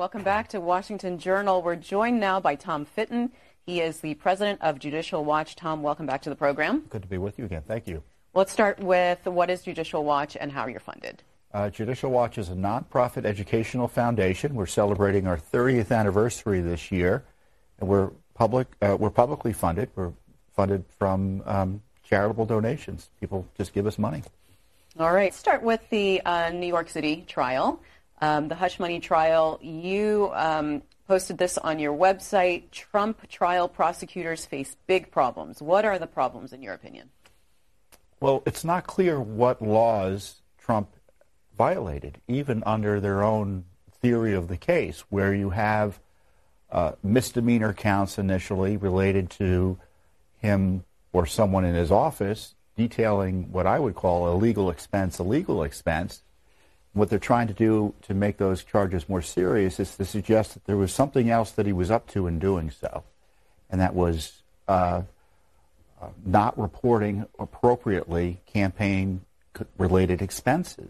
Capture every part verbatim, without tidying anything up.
Welcome back to Washington Journal. We're joined now by Tom Fitton. He is the president of Judicial Watch. Tom, welcome back to the program. Good to be with you again. Thank you. Let's start with what is Judicial Watch and how you're funded. Uh, Judicial Watch is a nonprofit educational foundation. We're celebrating our thirtieth anniversary this year, and we're public. Uh, we're publicly funded. We're funded from um, charitable donations. People just give us money. All right. Let's start with the uh, New York City trial, um, the hush money trial. You um, posted this on your website. Trump trial prosecutors face big problems. What are the problems, in your opinion? Well, it's not clear what laws Trump violated, even under their own theory of the case, where you have uh, misdemeanor counts initially related to him or someone in his office detailing what I would call illegal expense, illegal expense. What they're trying to do to make those charges more serious is to suggest that there was something else that he was up to in doing so, and that was uh, uh, not reporting appropriately campaign-related expenses.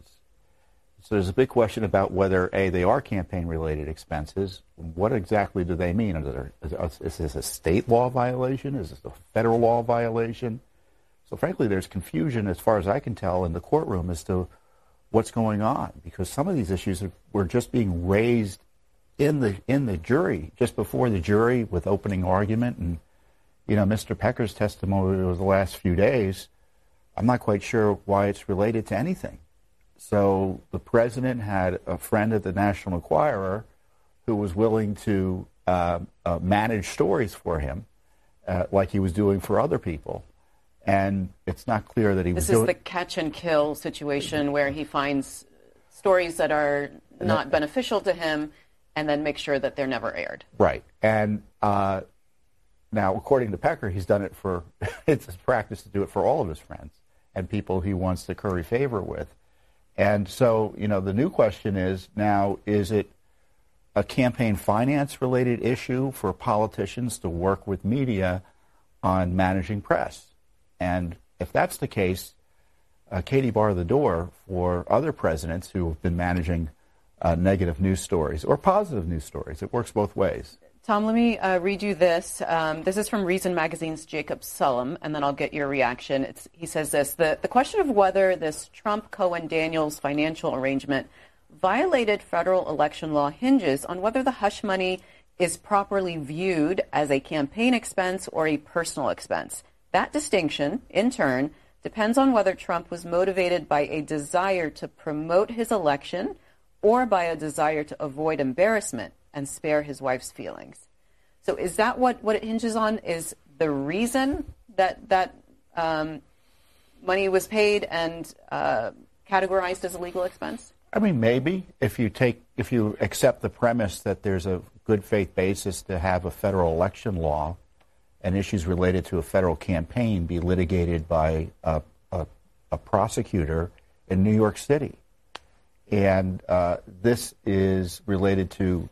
So there's a big question about whether, A, they are campaign-related expenses. What exactly do they mean? Is, is this a state law violation? Is this a federal law violation? So frankly, there's confusion, as far as I can tell, in the courtroom as to what's going on, because some of these issues are, were just being raised in the in the jury, just before the jury with opening argument. And, you know, Mister Pecker's testimony over the last few days, I'm not quite sure why it's related to anything. So the president had a friend at the National Enquirer who was willing to uh, uh, manage stories for him, uh, like he was doing for other people. And it's not clear that he was doing... This is the catch and kill situation where he finds stories that are not beneficial to him and then make sure that they're never aired. Right. And uh, now, according to Pecker, he's done it for, it's his practice to do it for all of his friends and people he wants to curry favor with. And so, you know, the new question is now, is it a campaign finance related issue for politicians to work with media on managing press? And if that's the case, uh, Katie barred the door for other presidents who have been managing uh, negative news stories or positive news stories. It works both ways. Tom, let me uh, read you this. Um, this is from Reason Magazine's Jacob Sullum, and then I'll get your reaction. It's, he says this, the, the question of whether this Trump-Cohen-Daniels financial arrangement violated federal election law hinges on whether the hush money is properly viewed as a campaign expense or a personal expense. That distinction, in turn, depends on whether Trump was motivated by a desire to promote his election or by a desire to avoid embarrassment and spare his wife's feelings. So is that what, what it hinges on, is the reason that that um, money was paid and uh, categorized as a legal expense? I mean, maybe if you take if you accept the premise that there's a good faith basis to have a federal election law and issues related to a federal campaign be litigated by a, a, a prosecutor in New York City. And uh, this is related to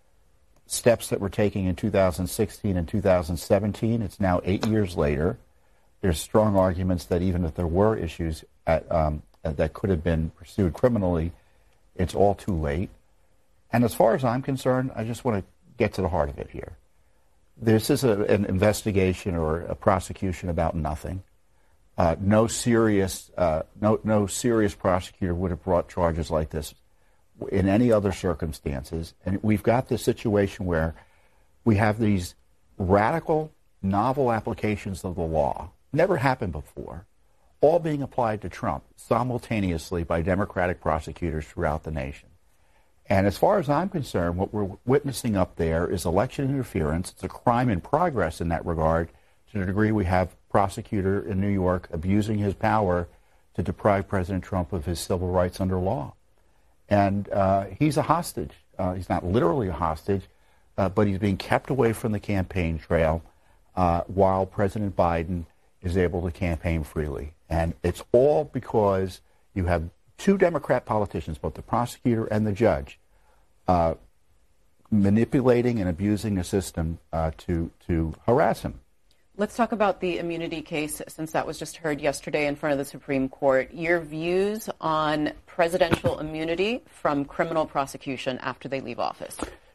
steps that we're taking in two thousand sixteen and two thousand seventeen. It's now eight years later. There's strong arguments that even if there were issues at, um, that could have been pursued criminally, it's all too late. And as far as I'm concerned, I just want to get to the heart of it here. This is a, an investigation or a prosecution about nothing. Uh, no serious, uh, no, no serious prosecutor would have brought charges like this in any other circumstances. And we've got this situation where we have these radical, novel applications of the law, never happened before, all being applied to Trump simultaneously by Democratic prosecutors throughout the nation. And as far as I'm concerned, what we're witnessing up there is election interference. It's a crime in progress in that regard, to the degree we have a prosecutor in New York abusing his power to deprive President Trump of his civil rights under law. And uh, he's a hostage. Uh, he's not literally a hostage, uh, but he's being kept away from the campaign trail uh, while President Biden is able to campaign freely. And it's all because you have two Democrat politicians, both the prosecutor and the judge, uh, manipulating and abusing the system uh, to, to harass him. Let's talk about the immunity case, since that was just heard yesterday in front of the Supreme Court. Your views on presidential immunity from criminal prosecution after they leave office?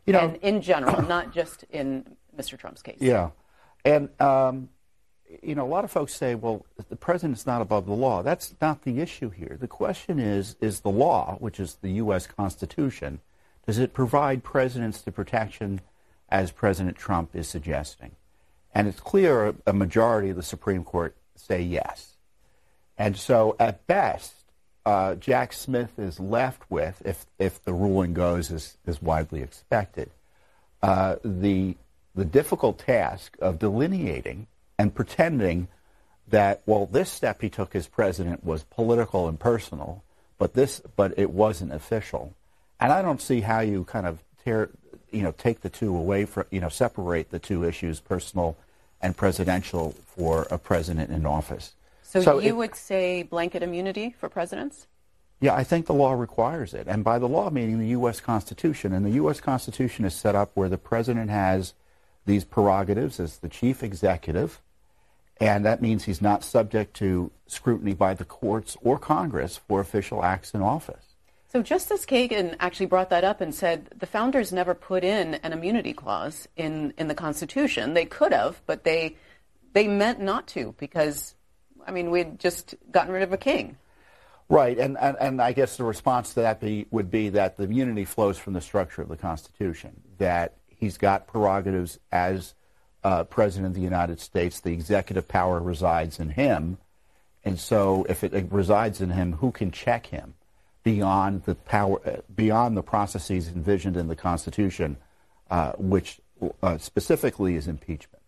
You know, and in general, not just in Mister Trump's case. Yeah. And, um, you know, a lot of folks say, well, the president's not above the law. That's not the issue here. The question is, is the law, which is the U S Constitution, does it provide presidents the protection as President Trump is suggesting? And it's clear a majority of the Supreme Court say yes. And so at best, uh, Jack Smith is left with, if, if the ruling goes as, as widely expected, uh, the, the difficult task of delineating and pretending that, well, this step he took as president was political and personal, but this, but it wasn't official. And I don't see how you kind of tear, you know, take the two away from, you know, separate the two issues, personal and presidential, for a president in office. So, so you it, would say blanket immunity for presidents? Yeah, I think the law requires it. And by the law, meaning the U S Constitution. And the U S Constitution is set up where the president has these prerogatives as the chief executive, and that means he's not subject to scrutiny by the courts or Congress for official acts in office. So Justice Kagan actually brought that up and said the founders never put in an immunity clause in, in the Constitution. They could have, but they they meant not to because, I mean, we'd just gotten rid of a king. Right, and, and, and I guess the response to that be, would be that the immunity flows from the structure of the Constitution, that he's got prerogatives as uh, President of the United States. The executive power resides in him, and so if it, it resides in him, who can check him beyond the power, uh, beyond the processes envisioned in the Constitution, uh, which uh, specifically is impeachment.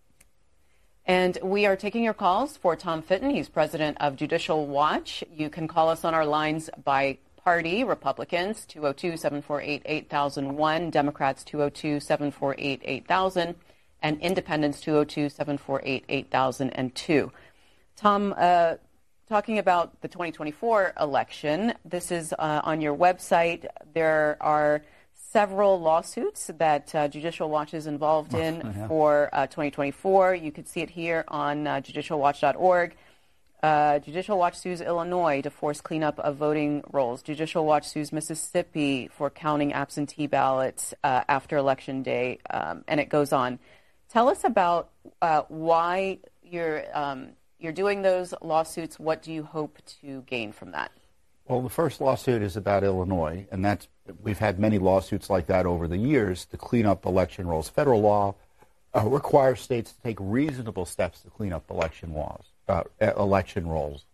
And we are taking your calls for Tom Fitton. He's president of Judicial Watch. You can call us on our lines by party. Republicans, two oh two, seven four eight, eight thousand one. Democrats, two oh two, seven four eight, eight thousand. And Independents, two oh two, seven four eight, eight thousand two. Tom, uh, talking about the twenty twenty-four election, this is uh, on your website. There are several lawsuits that uh, Judicial Watch is involved in yeah. for uh, twenty twenty-four. You could see it here on uh, judicial watch dot org. Uh, Judicial Watch sues Illinois to force cleanup of voting rolls. Judicial Watch sues Mississippi for counting absentee ballots uh, after Election Day, um, and it goes on. Tell us about uh, why you're um, you're doing those lawsuits. What do you hope to gain from that? Well, the first lawsuit is about Illinois, and that's we've had many lawsuits like that over the years to clean up election rolls. Federal law uh, requires states to take reasonable steps to clean up election laws, uh, election rolls,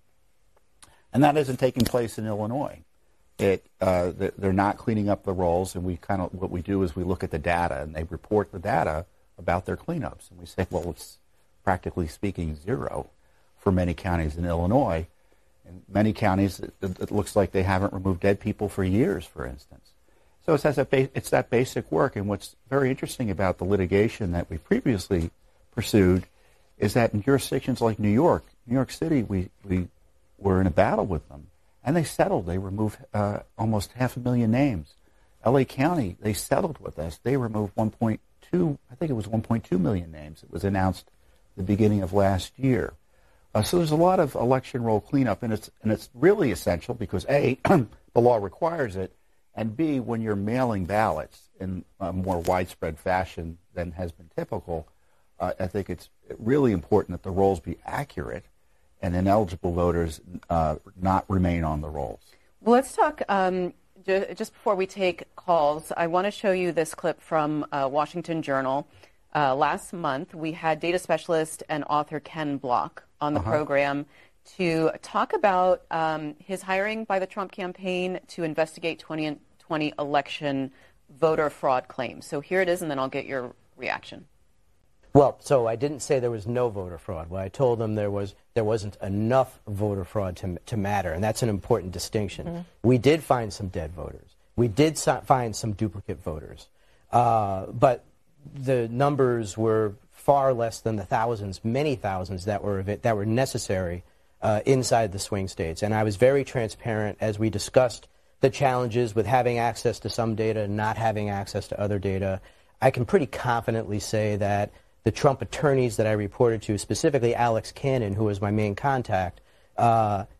and that isn't taking place in Illinois. It uh, they're not cleaning up the rolls, and we kind of what we do is we look at the data, and they report the data about their cleanups, and we say, well, it's practically speaking zero for many counties in Illinois. In many counties, it, it looks like they haven't removed dead people for years, for instance. So it's that, ba- it's that basic work. And what's very interesting about the litigation that we previously pursued is that in jurisdictions like New York, New York City, we, we were in a battle with them. And they settled. They removed uh, almost half a million names. L A County, they settled with us. They removed one point two, I think it was one point two million names. It was announced at the beginning of last year. Uh, so there's a lot of election roll cleanup, and it's and it's really essential because A, the law requires it, and B, when you're mailing ballots in a more widespread fashion than has been typical, uh, I think it's really important that the rolls be accurate and ineligible voters uh, not remain on the rolls. Well, let's talk, um, ju- just before we take calls, I want to show you this clip from uh, Washington Journal. Uh, last month, we had data specialist and author Ken Block on the uh-huh. program to talk about um, his hiring by the Trump campaign to investigate twenty twenty election voter fraud claims. So here it is, and then I'll get your reaction. Well, so I didn't say there was no voter fraud. Well, I told them there was there wasn't enough voter fraud to to matter, and that's an important distinction. Mm-hmm. We did find some dead voters. We did so- find some duplicate voters, uh, but the numbers were far less than the thousands, many thousands that were that were necessary uh, inside the swing states. And I was very transparent as we discussed the challenges with having access to some data and not having access to other data. I can pretty confidently say that the Trump attorneys that I reported to, specifically Alex Cannon, who was my main contact, uh,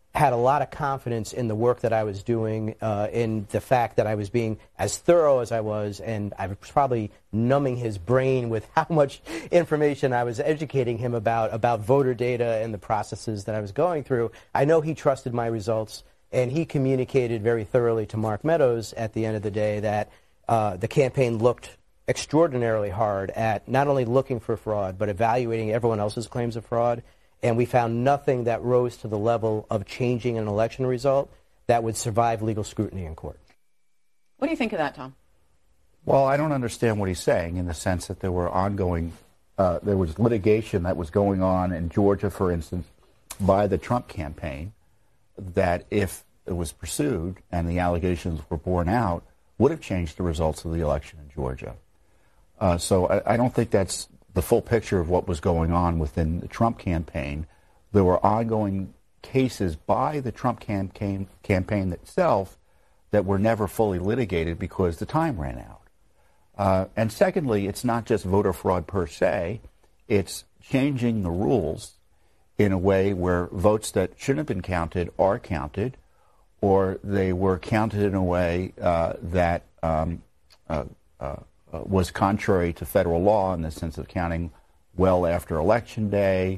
had a lot of confidence in the work that I was doing, uh, in the fact that I was being as thorough as I was, and I was probably numbing his brain with how much information I was educating him about, about voter data and the processes that I was going through. I know he trusted my results, and he communicated very thoroughly to Mark Meadows at the end of the day that uh, the campaign looked extraordinarily hard at not only looking for fraud, but evaluating everyone else's claims of fraud. And we found nothing that rose to the level of changing an election result that would survive legal scrutiny in court. What do you think of that, Tom? Well, I don't understand what he's saying in the sense that there were ongoing, uh, there was litigation that was going on in Georgia, for instance, by the Trump campaign, that if it was pursued and the allegations were borne out, would have changed the results of the election in Georgia. Uh, so I, I don't think that's the full picture of what was going on within the Trump campaign. There were ongoing cases by the Trump campaign, campaign itself that were never fully litigated because the time ran out. Uh, and secondly, it's not just voter fraud per se. It's changing the rules in a way where votes that shouldn't have been counted are counted, or they were counted in a way uh, that um, uh, uh, Uh, was contrary to federal law in the sense of counting well after Election Day,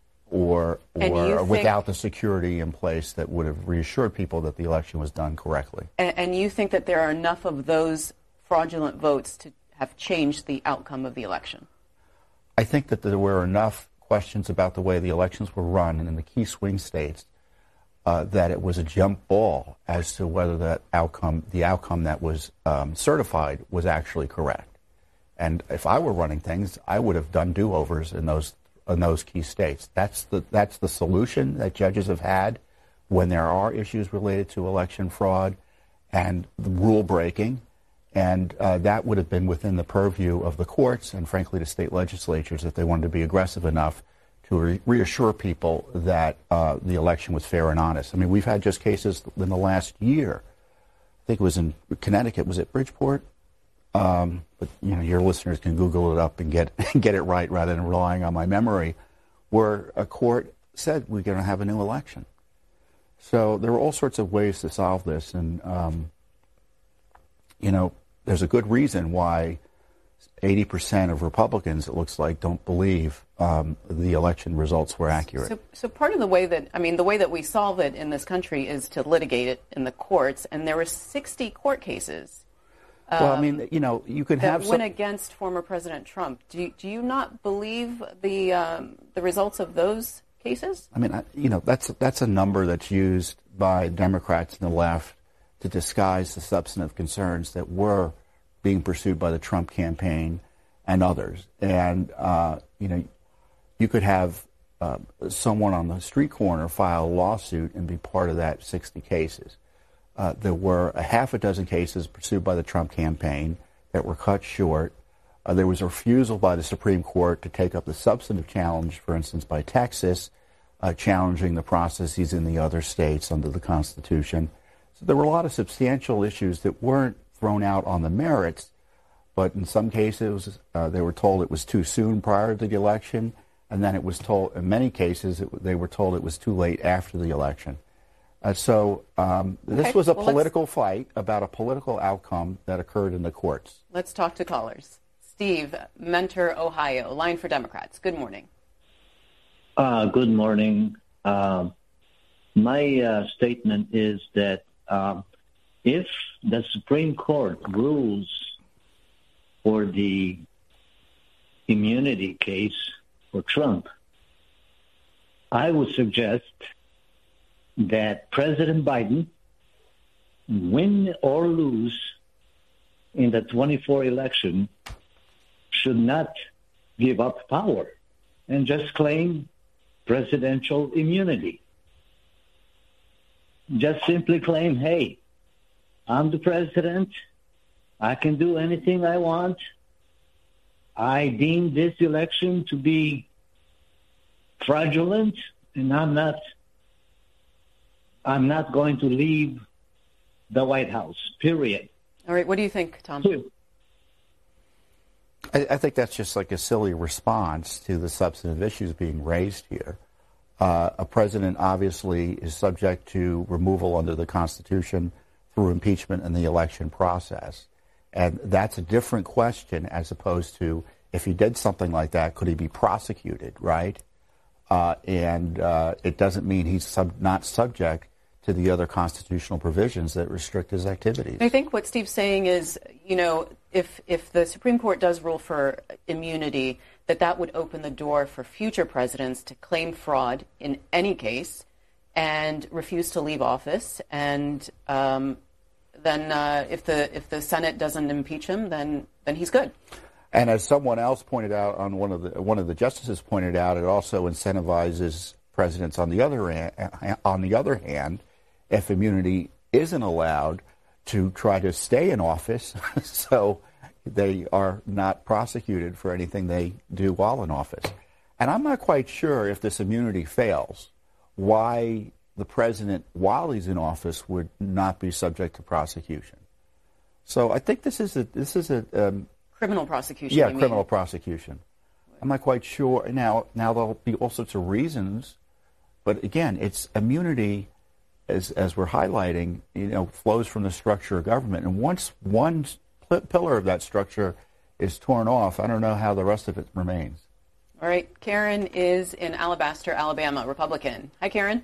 or or without the security in place that would have reassured people that the election was done correctly. And, and you think that there are enough of those fraudulent votes to have changed the outcome of the election? I think that there were enough questions about the way the elections were run in the key swing states uh, that it was a jump ball as to whether that outcome, the outcome that was um, certified, was actually correct. And if I were running things, I would have done do-overs in those in those key states. That's the that's the solution that judges have had when there are issues related to election fraud and the rule breaking, and uh, that would have been within the purview of the courts and, frankly, the state legislatures if they wanted to be aggressive enough to re- reassure people that uh, the election was fair and honest. I mean, we've had just cases in the last year. I think it was in Connecticut. Was it Bridgeport? Um, but you know, your listeners can Google it up and get get it right rather than relying on my memory, where a court said we're going to have a new election. So there are all sorts of ways to solve this, and um, you know, there's a good reason why eighty percent of Republicans, it looks like, don't believe um, the election results were accurate. So, so part of the way that, I mean, the way that we solve it in this country is to litigate it in the courts, and there were sixty court cases. Um, well, I mean, you know, you could that have went some... against former President Trump. Do you, do you not believe the um, the results of those cases? I mean, I, you know, that's that's a number that's used by Democrats and the left to disguise the substantive concerns that were being pursued by the Trump campaign and others. And, uh, you know, you could have uh, someone on the street corner file a lawsuit and be part of that sixty cases. Uh, there were a half a dozen cases pursued by the Trump campaign that were cut short. Uh, there was a refusal by the Supreme Court to take up the substantive challenge, for instance, by Texas, uh, challenging the processes in the other states under the Constitution. So there were a lot of substantial issues that weren't thrown out on the merits, but in some cases uh, they were told it was too soon prior to the election, and then it was told, in many cases, it, they were told it was too late after the election. Uh, so um, this okay. was a well, political fight about a political outcome that occurred in the courts. Let's talk to callers. Steve, Mentor, Ohio, line for Democrats. Good morning. Uh, good morning. Uh, my uh, statement is that uh, if the Supreme Court rules for the immunity case for Trump, I would suggest that President Biden, win or lose in the twenty-four election, should not give up power and just claim presidential immunity. Just simply claim, hey, I'm the president. I can do anything I want. I deem this election to be fraudulent, and I'm not I'm not going to leave the White House, period. All right. What do you think, Tom? I, I think that's just like a silly response to the substantive issues being raised here. Uh, a president obviously is subject to removal under the Constitution through impeachment in the election process. And that's a different question as opposed to if he did something like that, could he be prosecuted, right? Uh, and uh, it doesn't mean he's sub- not subject to the other constitutional provisions that restrict his activities. I think what Steve's saying is, you know, if if the Supreme Court does rule for immunity, that that would open the door for future presidents to claim fraud in any case and refuse to leave office. And um, then uh, if the if the Senate doesn't impeach him, then then he's good. And as someone else pointed out, on one of the one of the justices pointed out, it also incentivizes presidents on the other hand, on the other hand, if immunity isn't allowed, to try to stay in office so they are not prosecuted for anything they do while in office. And I'm not quite sure if this immunity fails, why the president, while he's in office, would not be subject to prosecution. So I think this is a this is a um, criminal prosecution. Yeah, you criminal mean? prosecution. I'm not quite sure. Now, now there'll be all sorts of reasons, but again, it's immunity, as as we're highlighting, you know, flows from the structure of government. And once one p- pillar of that structure is torn off, I don't know how the rest of it remains. All right, Karen is in Alabaster, Alabama, Republican. Hi, Karen.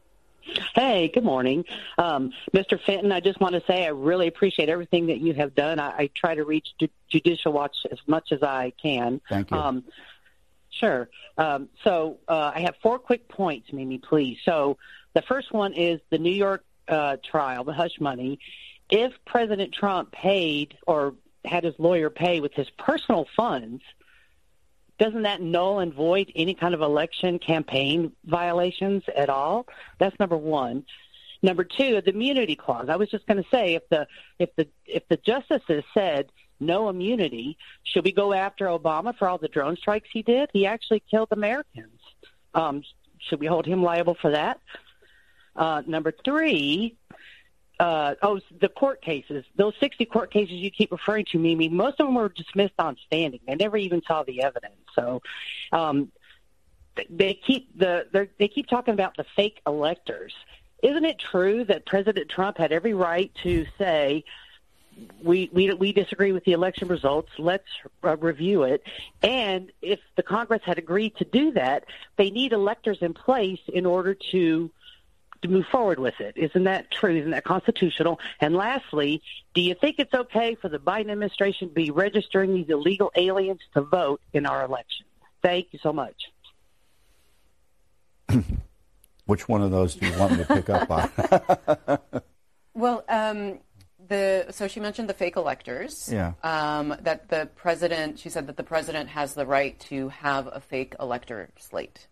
Hey, good morning. Um, Mister Fenton, I just want to say I really appreciate everything that you have done. I, I try to reach Ju- Judicial Watch as much as I can. Thank you. Um, sure. Um, so uh, I have four quick points, Mimi, please. So the first one is the New York uh, trial, the hush money. If President Trump paid or had his lawyer pay with his personal funds, doesn't that null and void any kind of election campaign violations at all? That's number one. Number two, the immunity clause. I was just going to say, if the if the if the justices said no immunity, should we go after Obama for all the drone strikes he did? He actually killed Americans. Um, should we hold him liable for that? Uh, number three. Uh, oh, the court cases, those sixty court cases you keep referring to, Mimi, most of them were dismissed on standing. They never even saw the evidence. So um, they keep the they keep talking about the fake electors. Isn't it true that President Trump had every right to say, we we, we disagree with the election results, let's uh, review it? And if the Congress had agreed to do that, they need electors in place in order to to move forward with it. Isn't that true? Isn't that constitutional? And lastly, do you think it's okay for the Biden administration to be registering these illegal aliens to vote in our election? Thank you so much. Which one of those do you want me to pick up on? Well, um, the so she mentioned the fake electors. Yeah. Um, that the president, she said that the president has the right to have a fake elector slate.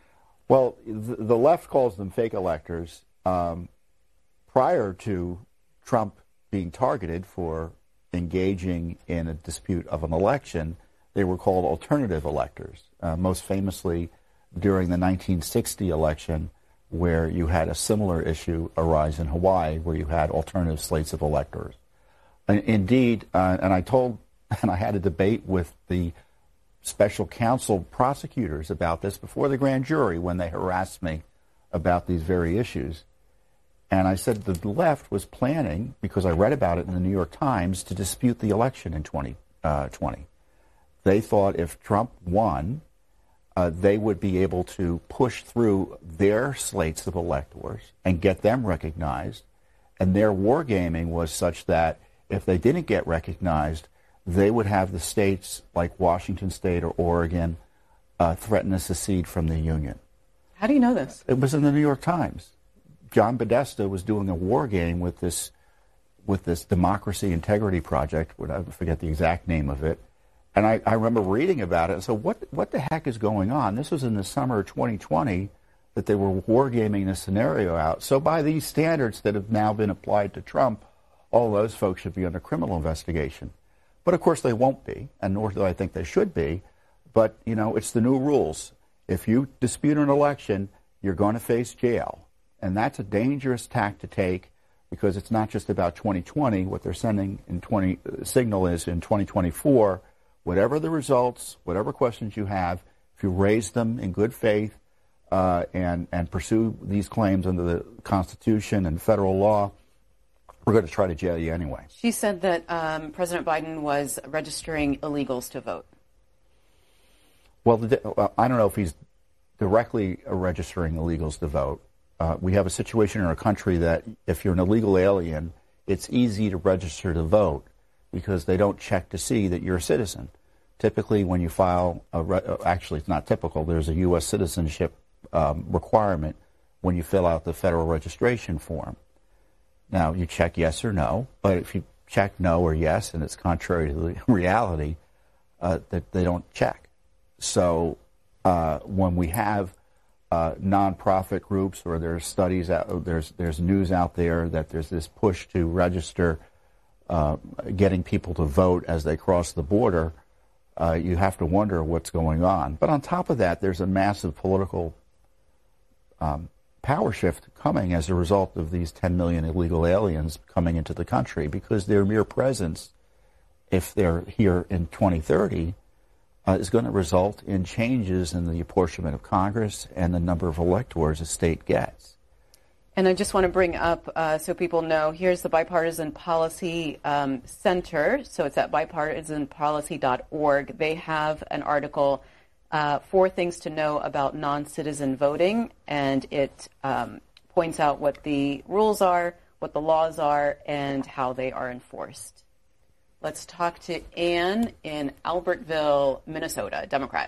Well, the, the left calls them fake electors. Um, prior to Trump being targeted for engaging in a dispute of an election, they were called alternative electors. Uh, most famously, during the nineteen sixty election, where you had a similar issue arise in Hawaii, where you had alternative slates of electors. And indeed, uh, and I told, and I had a debate with the special counsel prosecutors about this before the grand jury when they harassed me about these very issues. And I said the left was planning, because I read about it in the New York Times, to dispute the election in twenty twenty. They thought if Trump won, uh, they would be able to push through their slates of electors and get them recognized. And their wargaming was such that if they didn't get recognized, they would have the states like Washington State or Oregon uh, threaten to secede from the Union. How do you know this? It was in the New York Times. John Podesta was doing a war game with this with this Democracy Integrity Project, I forget the exact name of it, and I, I remember reading about it. So what what the heck is going on? This was in the summer of twenty twenty that they were wargaming this scenario out. So by these standards that have now been applied to Trump, all those folks should be under criminal investigation. But, of course, they won't be, and nor do I think they should be. But, you know, it's the new rules. If you dispute an election, you're going to face jail. And that's a dangerous tack to take, because it's not just about twenty twenty. What they're sending in twenty uh, signal is in twenty twenty-four, whatever the results, whatever questions you have, if you raise them in good faith, uh, and and pursue these claims under the Constitution and federal law, we're going to try to jail you anyway. She said that um, President Biden was registering illegals to vote. Well, the, I don't know if he's directly registering illegals to vote. Uh, we have a situation in our country that if you're an illegal alien, it's easy to register to vote because they don't check to see that you're a citizen. Typically, when you file, a re- actually it's not typical, there's a U S citizenship um, requirement when you fill out the federal registration form. Now, you check yes or no, but if you check no or yes and it's contrary to the reality, uh, that they don't check. So uh, when we have uh, nonprofit groups or there's studies, out, there's there's news out there that there's this push to register, uh, getting people to vote as they cross the border, uh, you have to wonder what's going on. But on top of that, there's a massive political um, power shift coming as a result of these ten million illegal aliens coming into the country, because their mere presence, if they're here in twenty thirty, uh, is going to result in changes in the apportionment of Congress and the number of electors a state gets. And I just want to bring up, uh, so people know, here's the Bipartisan Policy um, Center. So it's at bipartisan policy dot org. They have an article, uh, Four Things to Know About Non-Citizen Voting, and it um, points out what the rules are, what the laws are, and how they are enforced. Let's talk to Ann in Albertville, Minnesota, Democrat.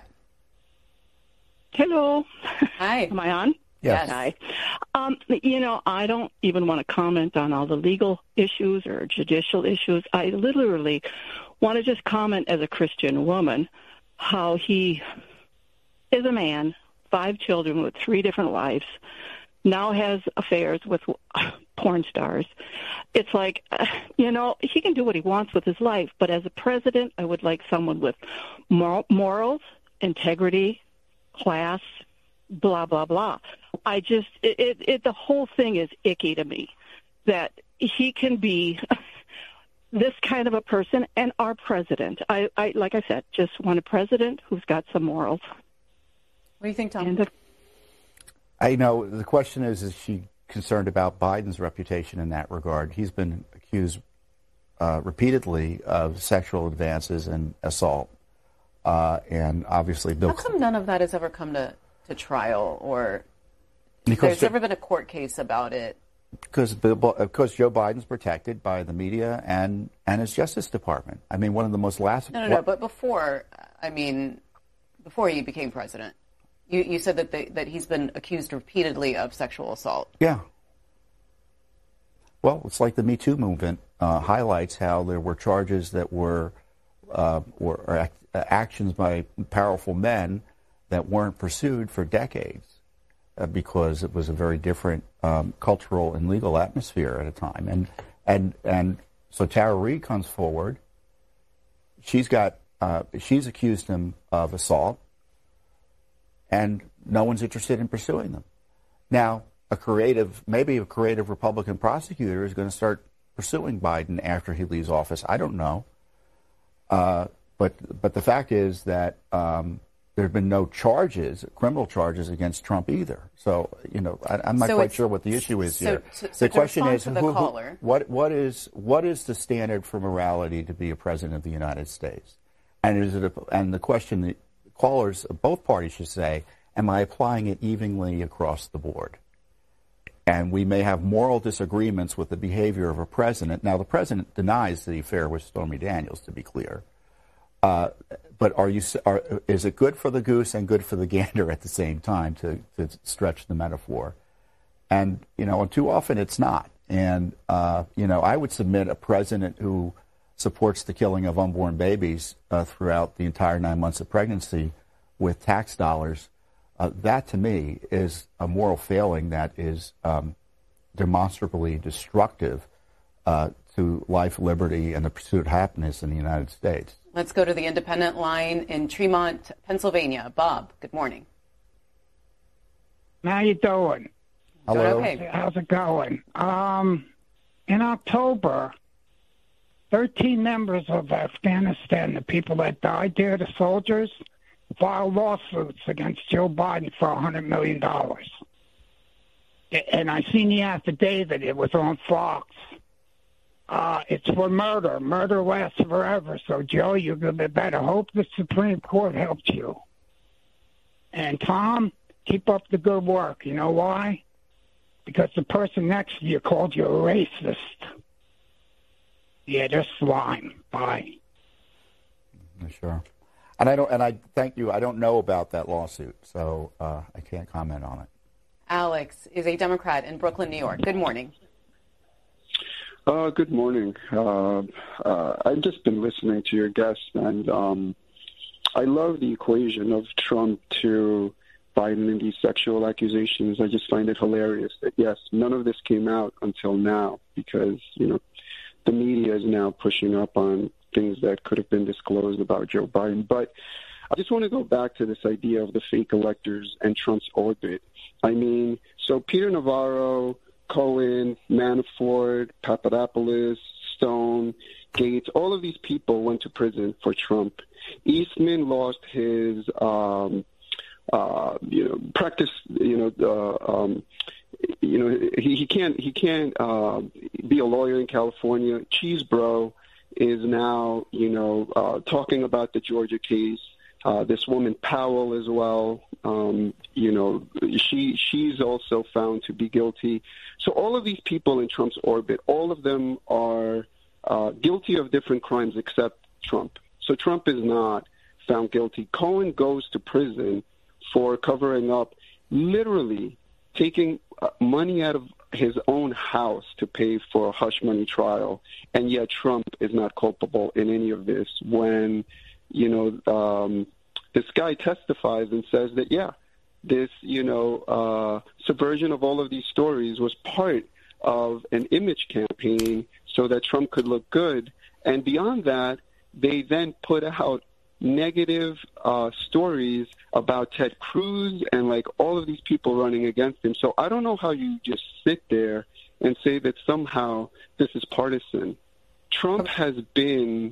Hello. Hi. Am I on? Yes. Hi. Um, you know, I don't even want to comment on all the legal issues or judicial issues. I literally want to just comment as a Christian woman how he is a man, five children with three different wives, now has affairs with porn stars. It's like, you know, he can do what he wants with his life, but as a president, I would like someone with mor- morals, integrity, class, blah, blah, blah. I just, it, it, it, the whole thing is icky to me, that he can be this kind of a person and our president. I, I like I said, just want a president who's got some morals. What do you think, Tom? And I know the question is, is she concerned about Biden's reputation in that regard? He's been accused uh, repeatedly of sexual advances and assault. Uh, and obviously Bill... How come none of that has ever come to, to trial, or because there's Joe, never been a court case about it? Because, because Joe Biden's protected by the media and, and his Justice Department. I mean, one of the most last... No, no, no, but before, I mean, before he became president, you, you said that, they, that he's been accused repeatedly of sexual assault. Yeah. Well, it's like the Me Too movement uh, highlights how there were charges that were, uh, were or act, uh, actions by powerful men that weren't pursued for decades uh, because it was a very different um, cultural and legal atmosphere at a time. And and and so Tara Reid comes forward. She's got uh, she's accused him of assault, and no one's interested in pursuing them. Now, a creative, maybe a creative Republican prosecutor is going to start pursuing Biden after he leaves office. I don't know. Uh, but but the fact is that um, there have been no charges, criminal charges against Trump either. So, you know, I, I'm not So quite sure what the issue is so, here. So, so the question is, to the who, who, caller, what what is what is the standard for morality to be a president of the United States? And is it a, and the question the callers of both parties should say, am I applying it evenly across the board? And we may have moral disagreements with the behavior of a president. Now, the president denies the affair with Stormy Daniels, to be clear. Uh, but are you? Are, is it good for the goose and good for the gander at the same time, to, to stretch the metaphor? And, you know, too often it's not. And, uh, you know, I would submit a president who supports the killing of unborn babies uh, throughout the entire nine months of pregnancy with tax dollars. Uh, that, to me, is a moral failing that is um, demonstrably destructive uh, to life, liberty, and the pursuit of happiness in the United States. Let's go to the independent line in Tremont, Pennsylvania. Bob, good morning. How you doing? Hello. Doing okay. How's it going? Um, in October, thirteen members of Afghanistan, the people that died there, the soldiers, filed lawsuits against Joe Biden for one hundred million dollars. And I seen the affidavit. It was on Fox. Uh, it's for murder. Murder lasts forever. So, Joe, you better hope the Supreme Court helps you. And, Tom, keep up the good work. You know why? Because the person next to you called you a racist. Yeah, they're slime. Bye. Sure. And I don't. And I thank you. I don't know about that lawsuit, so uh, I can't comment on it. Alex is a Democrat in Brooklyn, New York. Good morning. Uh, good morning. Uh, uh, I've just been listening to your guests, and um, I love the equation of Trump to Biden and these sexual accusations. I just find it hilarious that, yes, none of this came out until now because, you know, the media is now pushing up on things that could have been disclosed about Joe Biden. But I just want to go back to this idea of the fake electors and Trump's orbit. I mean, so Peter Navarro, Cohen, Manafort, Papadopoulos, Stone, Gates, all of these people went to prison for Trump. Eastman lost his, um, uh, you know, practice, you know, uh, um, you know, he, he can't he can't uh, be a lawyer in California. Cheesebro is now, you know, uh, talking about the Georgia case. Uh, this woman Powell as well, um, you know, she she's also found to be guilty. So all of these people in Trump's orbit, all of them are uh, guilty of different crimes except Trump. So Trump is not found guilty. Cohen goes to prison for covering up, literally taking uh, money out of his own house to pay for a hush money trial, and yet Trump is not culpable in any of this when, you know, um, this guy testifies and says that, yeah, this, you know, uh, subversion of all of these stories was part of an image campaign so that Trump could look good. And beyond that, they then put out negative uh, stories about Ted Cruz and, like, all of these people running against him. So I don't know how you just sit there and say that somehow this is partisan. Trump has been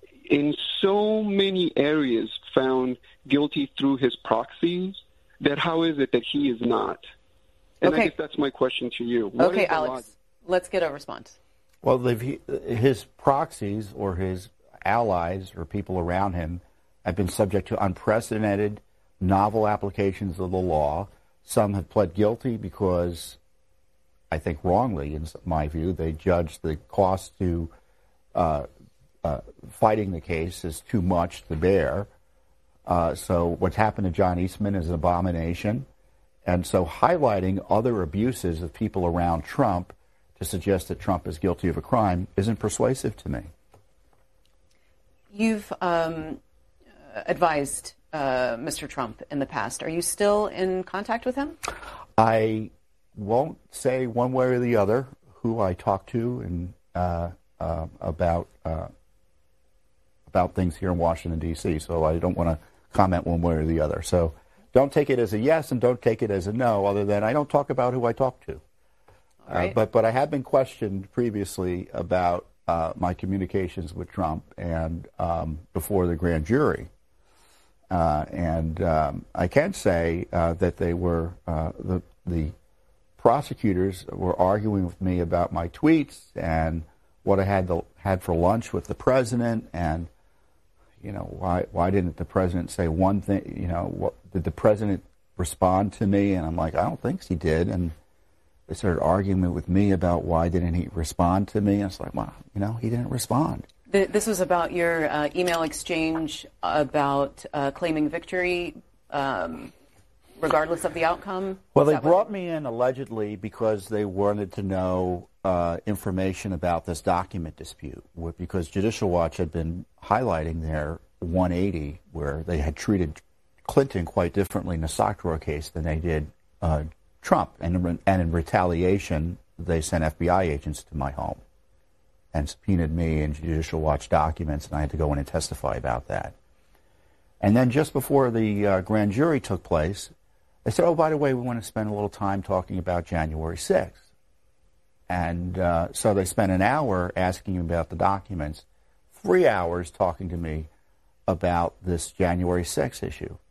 in so many areas found guilty through his proxies that how is it that he is not? And okay. I guess that's my question to you. What okay, Alex, log- let's get a response. Well, he, his proxies or his allies or people around him have been subject to unprecedented, novel applications of the law. Some have pled guilty because, I think wrongly, in my view, they judged the cost to uh, uh, fighting the case as too much to bear. Uh, so what's happened to John Eastman is an abomination. And so highlighting other abuses of people around Trump to suggest that Trump is guilty of a crime isn't persuasive to me. You've um, advised uh, Mister Trump in the past. Are you still in contact with him? I won't say one way or the other who I talk to and uh, uh, about uh, about things here in Washington, D C, so I don't want to comment one way or the other. So don't take it as a yes and don't take it as a no, other than I don't talk about who I talk to. Right. Uh, but, but I have been questioned previously about uh, my communications with Trump and um, before the grand jury. Uh, and um, I can say uh, that they were, uh, the, the prosecutors were arguing with me about my tweets and what I had, the, had for lunch with the president and, you know, why why didn't the president say one thing? You know, what, did the president respond to me? And I'm like, I don't think he did. And they started arguing with me about why didn't he respond to me. And it's like, well, you know, he didn't respond. This was about your uh, email exchange about uh, claiming victory, um, regardless of the outcome? Well, they brought me in allegedly because they wanted to know uh, information about this document dispute, because Judicial Watch had been highlighting their one eighty, where they had treated Clinton quite differently in the sock drawer case than they did uh, Trump. And, and in retaliation, they sent F B I agents to my home and subpoenaed me and Judicial Watch documents, and I had to go in and testify about that. And then just before the uh, grand jury took place, they said, oh, by the way, we want to spend a little time talking about January sixth. And uh, so they spent an hour asking about the documents, three hours talking to me about this January sixth issue.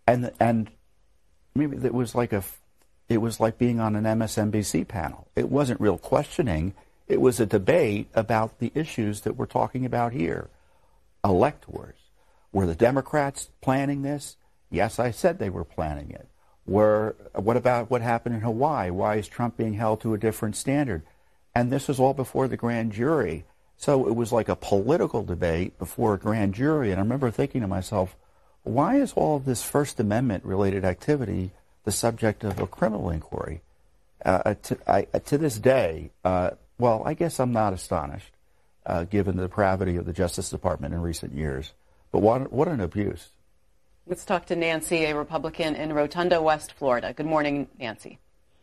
and and maybe it was like a, it was like being on an M S N B C panel. It wasn't real questioning. It was a debate about the issues that we're talking about here. Electors. Were the Democrats planning this? Yes, I said they were planning it. Were, what about what happened in Hawaii? Why is Trump being held to a different standard? And this was all before the grand jury. So it was like a political debate before a grand jury. And I remember thinking to myself, why is all of this First Amendment-related activity the subject of a criminal inquiry? Uh, to, I, to this day, uh, well, I guess I'm not astonished, uh, given the depravity of the Justice Department in recent years. But what, what an abuse. Let's talk to Nancy, a Republican in Rotunda, West Florida. Good morning, Nancy.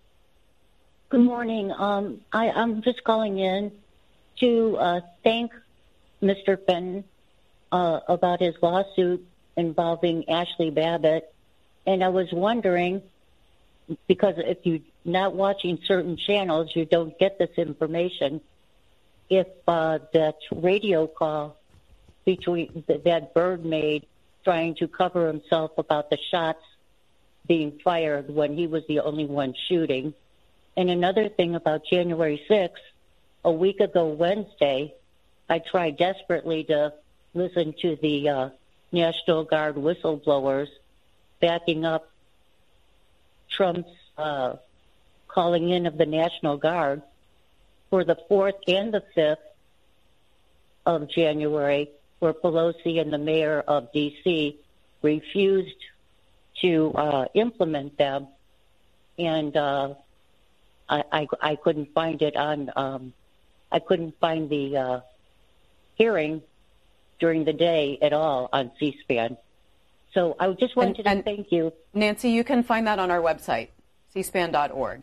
Good morning. Um, I, I'm just calling in to uh, thank Mister Fenton uh, about his lawsuit involving Ashley Babbitt. And I was wondering, because if you're not watching certain channels, you don't get this information, if uh, that radio call between that Byrd made trying to cover himself about the shots being fired when he was the only one shooting. And another thing about January sixth, a week ago Wednesday, I tried desperately to listen to the uh, National Guard whistleblowers backing up Trump's uh, calling in of the National Guard for the fourth and the fifth of January, where Pelosi and the mayor of D C refused to uh, implement them, and uh, I, I, I couldn't find it on. Um, I couldn't find the uh, hearing during the day at all on C-SPAN. So I just wanted and, to and thank you, Nancy. You can find that on our website, c span dot org.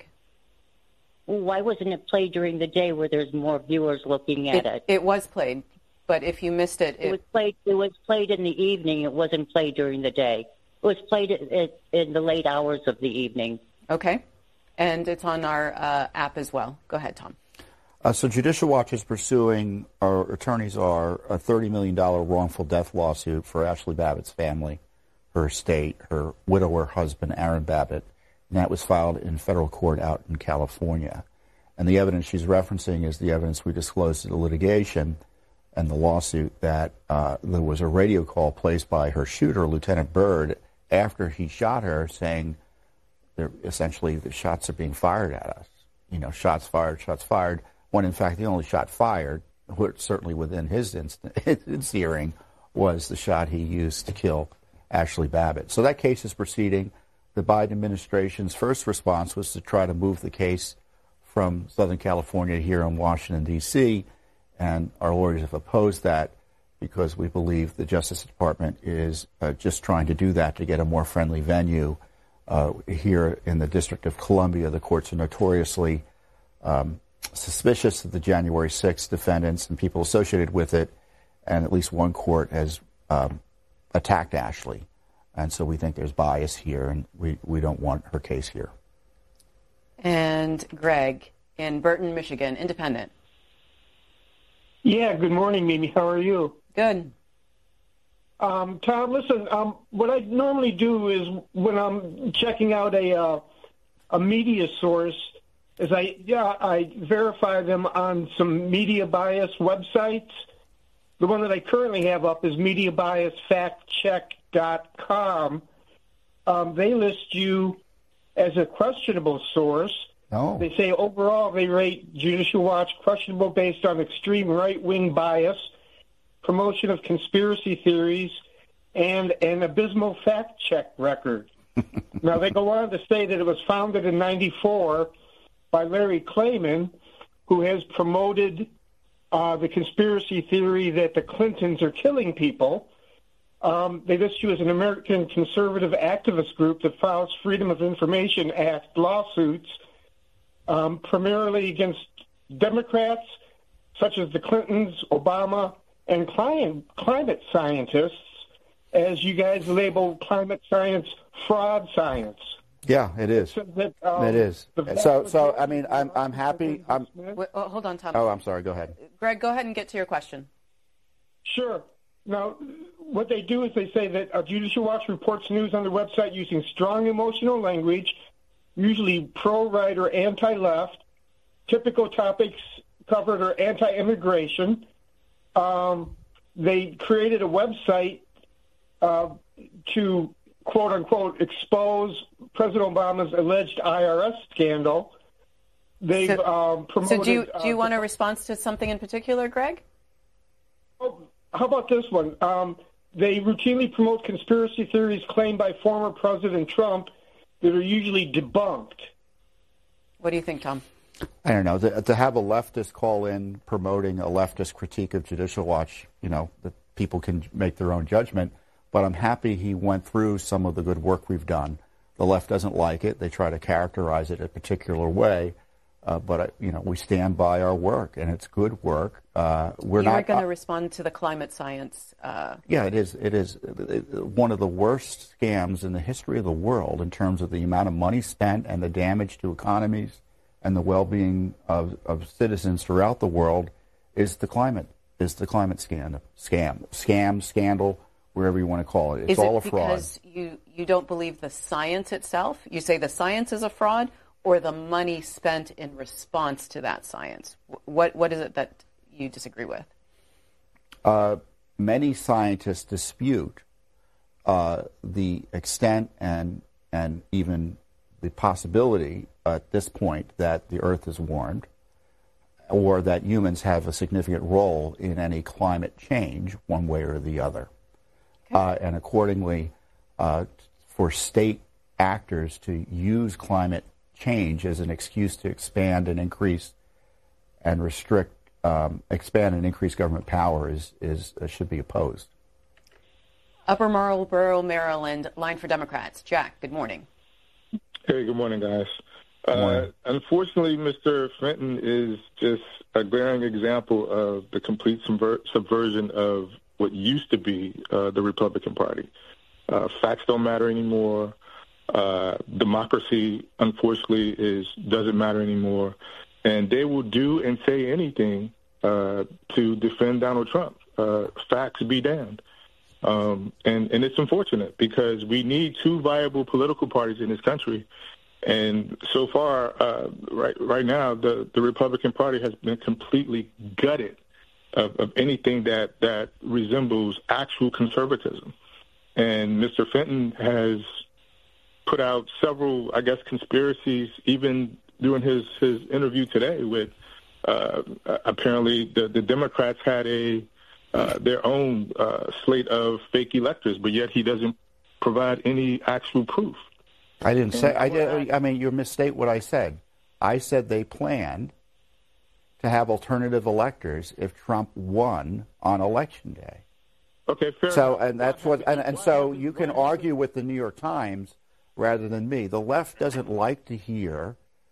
Why wasn't it played during the day where there's more viewers looking at it? It, it was played. But if you missed it, it, it was played. It was played in the evening. It wasn't played during the day. It was played in, in the late hours of the evening. Okay, and it's on our uh, app as well. Go ahead, Tom. Uh, so Judicial Watch is pursuing, our attorneys are, a thirty million dollars wrongful death lawsuit for Ashley Babbitt's family, her estate, her widower husband, Aaron Babbitt, and that was filed in federal court out in California. And the evidence she's referencing is the evidence we disclosed in the litigation and the lawsuit that uh, there was a radio call placed by her shooter, Lieutenant Byrd, after he shot her, saying, essentially, the shots are being fired at us. You know, shots fired, shots fired, when in fact the only shot fired, certainly within his, instant, his hearing, was the shot he used to kill Ashley Babbitt. So that case is proceeding. The Biden administration's first response was to try to move the case from Southern California here in Washington, D C, and our lawyers have opposed that because we believe the Justice Department is uh, just trying to do that to get a more friendly venue. Uh, here in the District of Columbia, the courts are notoriously um, suspicious of the January sixth defendants and people associated with it, and at least one court has um, attacked Ashley. And so we think there's bias here, and we, we don't want her case here. And Greg in Burton, Michigan, independent. Yeah, good morning, Mimi. How are you? Good. Um, Tom, listen, um, what I normally do is when I'm checking out a uh, a media source is I yeah I verify them on some media bias websites. The one that I currently have up is media bias fact check dot com. Um, they list you as a questionable source. Oh. They say overall they rate Judicial Watch questionable based on extreme right-wing bias, promotion of conspiracy theories, and an abysmal fact-check record. Now, they go on to say that it was founded in ninety-four by Larry Klayman, who has promoted uh, the conspiracy theory that the Clintons are killing people. Um, they list you as an American conservative activist group that files Freedom of Information Act lawsuits, um, primarily against Democrats, such as the Clintons, Obama, and climate, climate scientists, as you guys label climate science fraud science. Yeah, it is. So that, um, it is. So, so I mean, I'm I'm happy. I'm. Wait, oh, hold on, Tom. Oh, I'm sorry. Go ahead. Greg, go ahead and get to your question. Sure. Now, what they do is they say that uh, Judicial Watch reports news on their website using strong emotional language, usually pro-right or anti-left. Typical topics covered are anti-immigration. Um, they created a website uh, to, quote-unquote, expose President Obama's alleged I R S scandal. They've so, um, promoted... So do you, do you uh, want a response to something in particular, Greg? Oh, how about this one? Um, they routinely promote conspiracy theories claimed by former President Trump that are usually debunked. What do you think, Tom? I don't know. To, to have a leftist call in promoting a leftist critique of Judicial Watch, you know, that people can make their own judgment. But I'm happy he went through some of the good work we've done. The left doesn't like it. They try to characterize it a particular way. Uh, but, uh, you know, we stand by our work, and it's good work. Uh, we're you not were going to uh, respond to the climate science. Uh... Yeah, it is. It is one of the worst scams in the history of the world in terms of the amount of money spent and the damage to economies and the well-being of, of citizens throughout the world is the climate, is the climate scam, scam, scam, scandal, wherever you want to call it. It's is all it a fraud. Because you, you don't believe the science itself? You say the science is a fraud, or the money spent in response to that science? What What is it that you disagree with? Uh, many scientists dispute uh, the extent and and even the possibility at this point that the Earth is warmed, or that humans have a significant role in any climate change, one way or the other. Okay. Uh, and accordingly, uh, for state actors to use climate change as an excuse to expand and increase and restrict, um, expand and increase government power is, is uh, should be opposed. Upper Marlboro, Maryland, line for Democrats. Jack, good morning. Hey, good morning, guys. Good morning. Uh, unfortunately, Mister Fenton is just a glaring example of the complete subver- subversion of what used to be uh, the Republican Party. Uh, facts don't matter anymore. Uh, democracy, unfortunately, is doesn't matter anymore, and they will do and say anything uh, to defend Donald Trump. Uh, facts be damned, um, and and it's unfortunate because we need two viable political parties in this country, and so far, uh, right right now, the the Republican Party has been completely gutted of, of anything that that resembles actual conservatism, and Mister Fenton has put out several, I guess, conspiracies, even during his, his interview today with uh, apparently the, the Democrats had a uh, their own uh, slate of fake electors, but yet he doesn't provide any actual proof. I didn't say, I, did, I mean, you misstate what I said. I said they planned to have alternative electors if Trump won on Election Day. Okay, fair so, enough. And that's what, and, and so you can argue with the New York Times rather than me. The left doesn't like to hear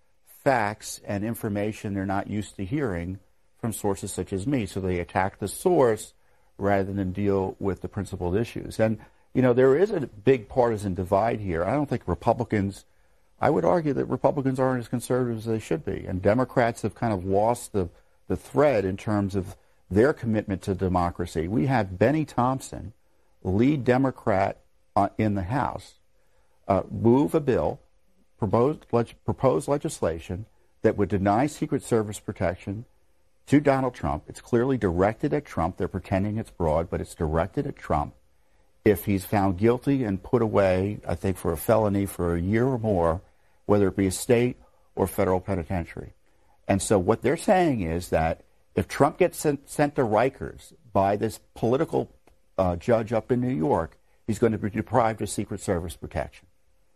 facts and information they're not used to hearing from sources such as me. So they attack the source rather than deal with the principled issues. And, you know, there is a big partisan divide here. I don't think Republicans, I would argue that Republicans aren't as conservative as they should be. And Democrats have kind of lost the, the thread in terms of their commitment to democracy. We had Benny Thompson, lead Democrat uh, in the House, Uh, move a bill, propose, leg- propose legislation that would deny Secret Service protection to Donald Trump. It's clearly directed at Trump. They're pretending it's broad, but it's directed at Trump. If he's found guilty and put away, I think, for a felony for a year or more, whether it be a state or federal penitentiary. And so what they're saying is that if Trump gets sent, sent to Rikers by this political uh, judge up in New York, he's going to be deprived of Secret Service protection.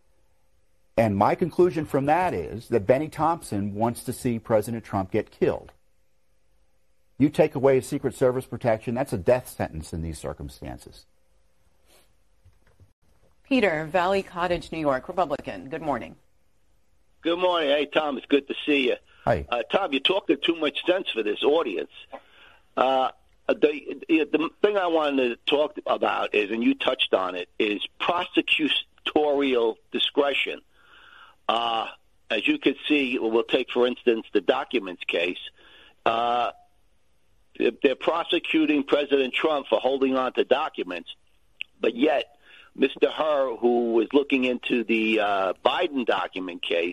And my conclusion from that is that Benny Thompson wants to see President Trump get killed. You take away his Secret Service protection, that's a death sentence in these circumstances. Peter, Valley Cottage, New York, Republican. Good morning. Good morning. Hey, Tom, it's good to see you. Hi. Uh, Tom, you're talking too much sense for this audience. Uh, the, the thing I wanted to talk about is, and you touched on it, is prosecutorial discretion. Uh, as you can see, we'll take, for instance, the documents case. Uh, If they're prosecuting President Trump for holding on to documents, but yet Mister Hur, who was looking into the uh, Biden document case,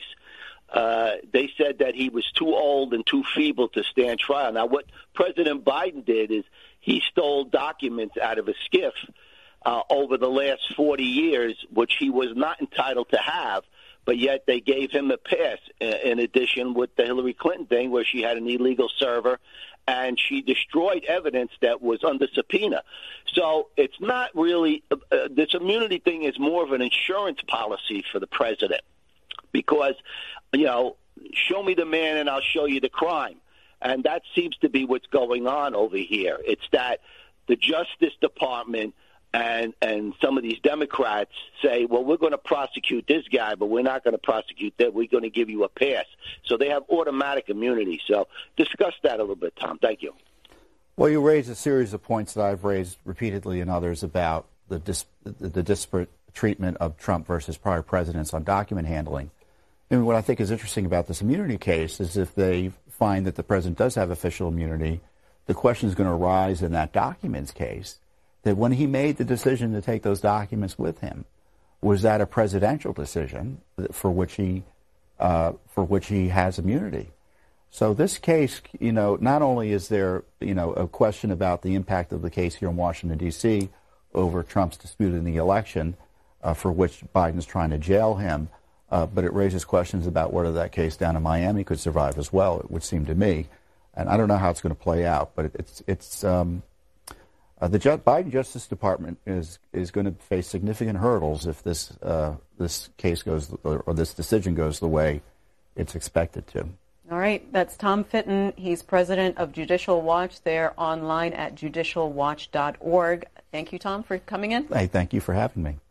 uh, they said that he was too old and too feeble to stand trial. Now, what President Biden did is he stole documents out of a skiff uh, over the last forty years, which he was not entitled to have, but yet they gave him a pass, in addition with the Hillary Clinton thing where she had an illegal server and she destroyed evidence that was under subpoena. So it's not really uh, – this immunity thing is more of an insurance policy for the president because, you know, show me the man and I'll show you the crime. And that seems to be what's going on over here. It's that the Justice Department – And and some of these Democrats say, well, we're going to prosecute this guy, but we're not going to prosecute that. We're going to give you a pass. So they have automatic immunity. So discuss that a little bit, Tom. Thank you. Well, you raised a series of points that I've raised repeatedly and others about the, dis- the, the disparate treatment of Trump versus prior presidents on document handling. And what I think is interesting about this immunity case is if they find that the president does have official immunity, the question is going to arise in that documents case. That when he made the decision to take those documents with him, was that a presidential decision for which he uh, for which he has immunity? So this case, you know, not only is there, you know, a question about the impact of the case here in Washington, D C over Trump's dispute in the election, uh, for which Biden's trying to jail him, uh, but it raises questions about whether that case down in Miami could survive as well, it would seem to me. And I don't know how it's going to play out, but it's it's. Um, Uh, the Ju- Biden Justice Department is is going to face significant hurdles if this uh, this case goes or this decision goes the way it's expected to. All right, that's Tom Fitton. He's president of Judicial Watch. They're online at judicial watch dot org. Thank you, Tom, for coming in. Hey, thank you for having me.